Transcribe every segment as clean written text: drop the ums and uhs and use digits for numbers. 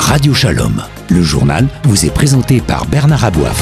Radio Shalom, le journal vous est présenté par Bernard Abouaf.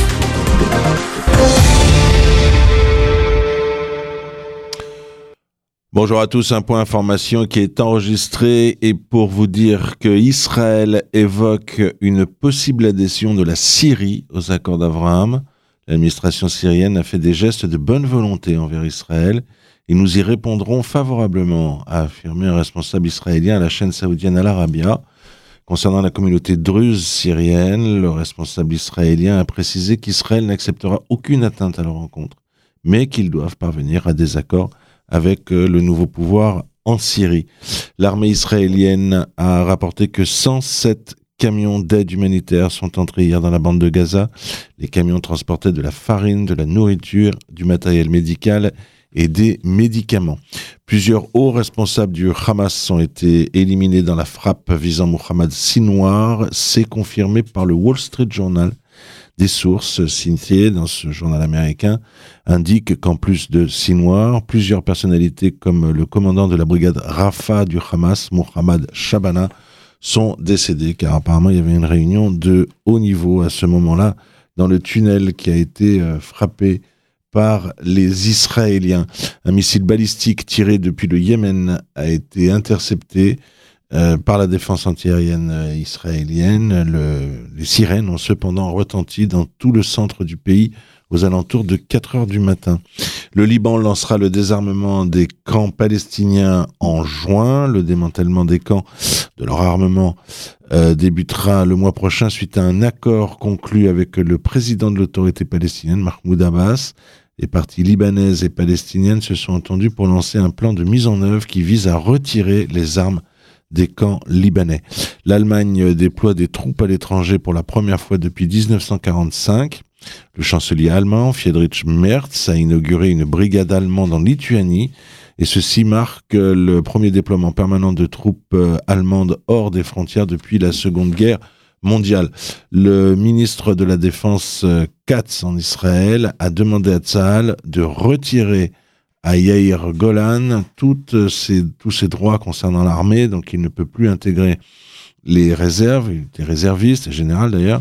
Bonjour à tous, un point information qui est enregistré et pour vous dire que Israël évoque une possible adhésion de la Syrie aux accords d'Abraham. L'administration syrienne a fait des gestes de bonne volonté envers Israël et nous y répondrons favorablement, a affirmé un responsable israélien à la chaîne saoudienne Al Arabiya. Concernant la communauté druze syrienne, le responsable israélien a précisé qu'Israël n'acceptera aucune atteinte à leur rencontre, mais qu'ils doivent parvenir à des accords avec le nouveau pouvoir en Syrie. L'armée israélienne a rapporté que 107 camions d'aide humanitaire sont entrés hier dans la bande de Gaza. Les camions transportaient de la farine, de la nourriture, du matériel médical et des médicaments. Plusieurs hauts responsables du Hamas ont été éliminés dans la frappe visant Mohamed Sinwar. C'est confirmé par le Wall Street Journal. Des sources citées dans ce journal américain indiquent qu'en plus de Sinwar, plusieurs personnalités comme le commandant de la brigade Rafah du Hamas, Mohamed Shabana, sont décédés car apparemment il y avait une réunion de haut niveau à ce moment-là dans le tunnel qui a été frappé par les Israéliens. Un missile balistique tiré depuis le Yémen a été intercepté par la défense antiaérienne israélienne. Les sirènes ont cependant retenti dans tout le centre du pays aux alentours de 4 heures du matin. Le Liban lancera le désarmement des camps palestiniens en juin. Le démantèlement des camps de leur armement débutera le mois prochain suite à un accord conclu avec le président de l'autorité palestinienne, Mahmoud Abbas. Les parties libanaises et palestiniennes se sont entendues pour lancer un plan de mise en œuvre qui vise à retirer les armes des camps libanais. L'Allemagne déploie des troupes à l'étranger pour la première fois depuis 1945. Le chancelier allemand, Friedrich Merz, a inauguré une brigade allemande en Lituanie et ceci marque le premier déploiement permanent de troupes allemandes hors des frontières depuis la Seconde Guerre mondiale. Le ministre de la Défense Katz en Israël a demandé à Tsahal de retirer à Yair Golan tous ses droits concernant l'armée, donc il ne peut plus intégrer les réserves, les réservistes, les généraux d'ailleurs,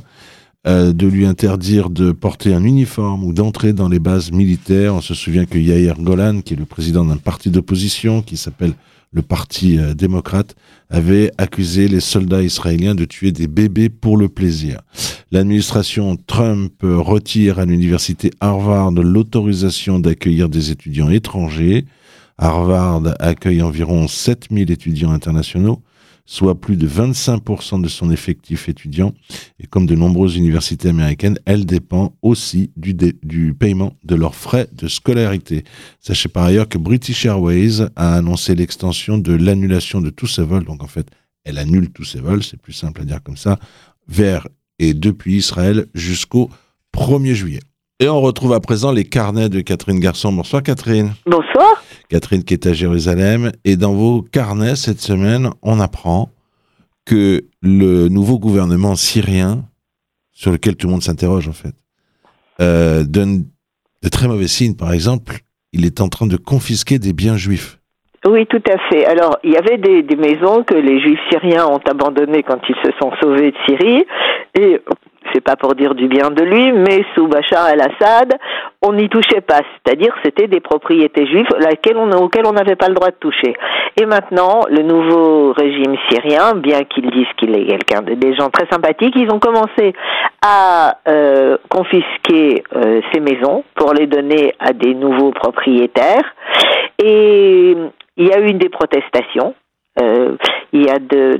de lui interdire de porter un uniforme ou d'entrer dans les bases militaires. On se souvient que Yair Golan, qui est le président d'un parti d'opposition qui s'appelle le Parti démocrate, avait accusé les soldats israéliens de tuer des bébés pour le plaisir. L'administration Trump retire à l'université Harvard l'autorisation d'accueillir des étudiants étrangers. Harvard accueille environ 7000 étudiants internationaux, soit plus de 25% de son effectif étudiant. Et comme de nombreuses universités américaines, elle dépend aussi du paiement de leurs frais de scolarité. Sachez par ailleurs que British Airways a annoncé l'extension de l'annulation de tous ses vols. Donc en fait, elle annule tous ses vols, c'est plus simple à dire comme ça, vers et depuis Israël jusqu'au 1er juillet. Et on retrouve à présent les carnets de Catherine Garçon. Bonsoir Catherine. Bonsoir. Catherine qui est à Jérusalem. Et dans vos carnets cette semaine, on apprend que le nouveau gouvernement syrien, sur lequel tout le monde s'interroge en fait, donne de très mauvais signes. Par exemple, il est en train de confisquer des biens juifs. Oui, tout à fait. Alors, il y avait des maisons que les Juifs syriens ont abandonnées quand ils se sont sauvés de Syrie. Et c'est pas pour dire du bien de lui, mais sous Bachar el-Assad, on n'y touchait pas. C'est-à-dire, c'était des propriétés juives auxquelles on n'avait pas le droit de toucher. Et maintenant, le nouveau régime syrien, bien qu'ils disent qu'il est des gens très sympathiques, ils ont commencé à confisquer ces maisons pour les donner à des nouveaux propriétaires. Et il y a eu des protestations. Il y a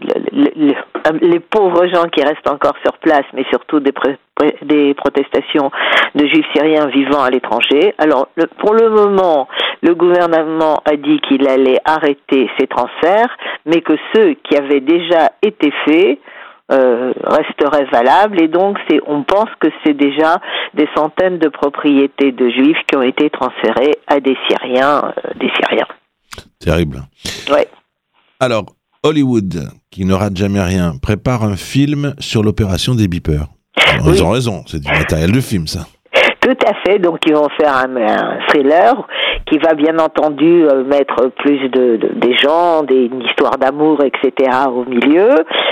les pauvres gens qui restent encore sur place, mais surtout des protestations de juifs syriens vivant à l'étranger. Alors, pour le moment, le gouvernement a dit qu'il allait arrêter ces transferts, mais que ceux qui avaient déjà été faits resteraient valables, et donc on pense que c'est déjà des centaines de propriétés de juifs qui ont été transférées à des Syriens. Terrible. Ouais. Alors, Hollywood, qui ne rate jamais rien, prépare un film sur l'opération des beepers. Alors, ils ont raison, c'est du matériel de film, ça. Tout à fait, donc ils vont faire un thriller qui va bien entendu mettre plus des gens, une histoire d'amour, etc. au milieu.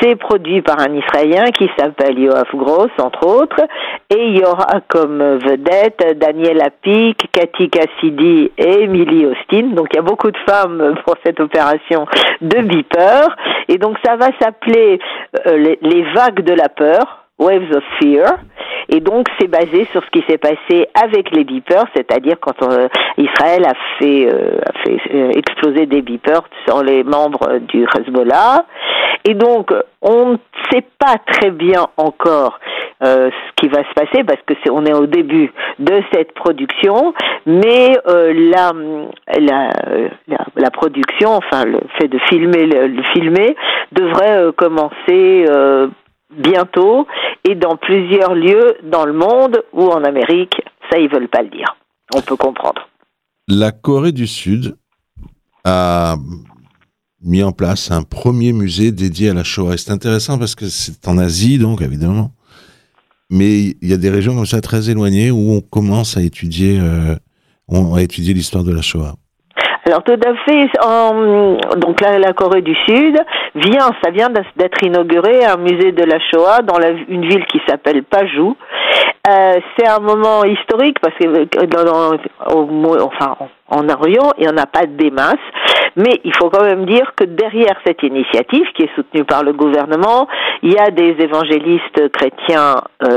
C'est produit par un Israélien qui s'appelle Yoav Gross, entre autres, et il y aura comme vedette Daniel Apik, Cathy Cassidy et Emily Austin. Donc il y a beaucoup de femmes pour cette opération de beeper. Et donc ça va s'appeler les vagues de la peur, Waves of Fear. Et donc, c'est basé sur ce qui s'est passé avec les beepers, c'est-à-dire quand Israël a fait exploser des beepers sur les membres du Hezbollah. Et donc, on ne sait pas très bien encore ce qui va se passer parce que on est au début de cette production, mais la production, enfin le fait de filmer le filmer, devrait commencer bientôt et dans plusieurs lieux dans le monde ou en Amérique. Ça, ils veulent pas le dire. On peut comprendre. La Corée du Sud a mis en place un premier musée dédié à la Shoah. Et c'est intéressant parce que c'est en Asie, donc évidemment. Mais il y a des régions comme ça très éloignées où on commence à étudier l'histoire de la Shoah. Alors tout à fait. Donc la Corée du Sud ça vient d'être inauguré un musée de la Shoah dans une ville qui s'appelle Paju. C'est un moment historique parce que en Orient, il n'y en a pas des masses, mais il faut quand même dire que derrière cette initiative qui est soutenue par le gouvernement, il y a des évangélistes chrétiens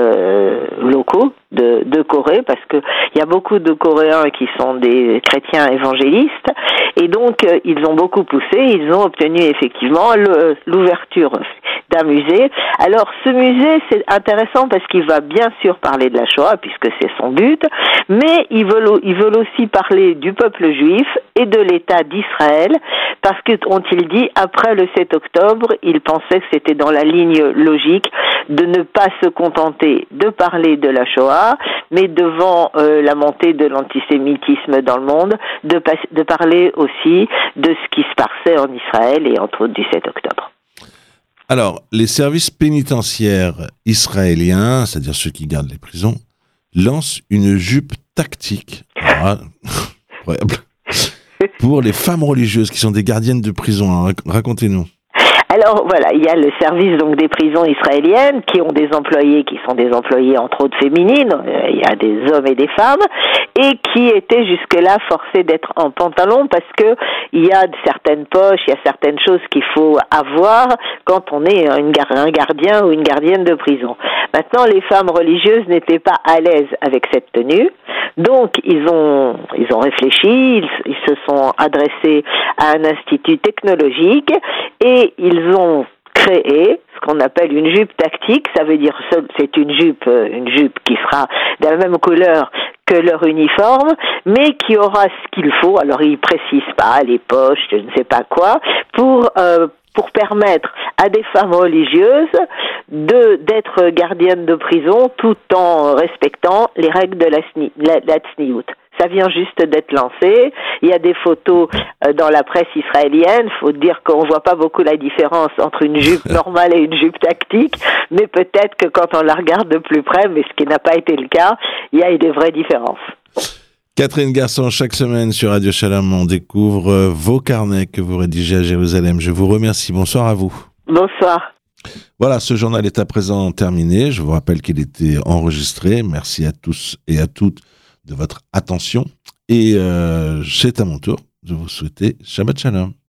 locaux de Corée, parce que il y a beaucoup de Coréens qui sont des chrétiens évangélistes, et donc ils ont beaucoup poussé, ils ont obtenu effectivement l'ouverture d'un musée. Alors ce musée, c'est intéressant parce qu'il va bien sûr parler de la Shoah, puisque c'est son but, mais ils veulent aussi parler du peuple juif et de l'État d'Israël, parce que, ont-ils dit, après le 7 octobre, ils pensaient que c'était dans la ligne logique de ne pas se contenter de parler de la Shoah, mais devant la montée de l'antisémitisme dans le monde, de parler aussi de ce qui se passait en Israël et entre autres du 7 octobre. Alors, les services pénitentiaires israéliens, c'est-à-dire ceux qui gardent les prisons, lancent une jupe tactique incroyable, pour les femmes religieuses qui sont des gardiennes de prison. Alors, racontez-nous. Alors voilà, il y a le service donc des prisons israéliennes qui ont des employés qui sont des employés entre autres féminines, il y a des hommes et des femmes, et qui étaient jusque-là forcés d'être en pantalon parce que il y a certaines poches, il y a certaines choses qu'il faut avoir quand on est un gardien ou une gardienne de prison. Maintenant, les femmes religieuses n'étaient pas à l'aise avec cette tenue, donc ils ont réfléchi, ils se sont adressés à un institut technologique et ils ont créé ce qu'on appelle une jupe tactique. Ça veut dire c'est une jupe qui sera de la même couleur que leur uniforme, mais qui aura ce qu'il faut. Alors ils précisent pas les poches, je ne sais pas quoi, pour permettre à des femmes religieuses d'être gardiennes de prison tout en respectant les règles de la tsniout. Ça vient juste d'être lancé. Il y a des photos dans la presse israélienne. Faut dire qu'on voit pas beaucoup la différence entre une jupe normale et une jupe tactique, mais peut-être que quand on la regarde de plus près, mais ce qui n'a pas été le cas, il y a des vraies différences. Catherine Garçon, chaque semaine sur Radio Shalom, on découvre vos carnets que vous rédigez à Jérusalem. Je vous remercie. Bonsoir à vous. Bonsoir. Voilà, ce journal est à présent terminé. Je vous rappelle qu'il était enregistré. Merci à tous et à toutes de votre attention. Et c'est à mon tour de vous souhaiter Shabbat Shalom.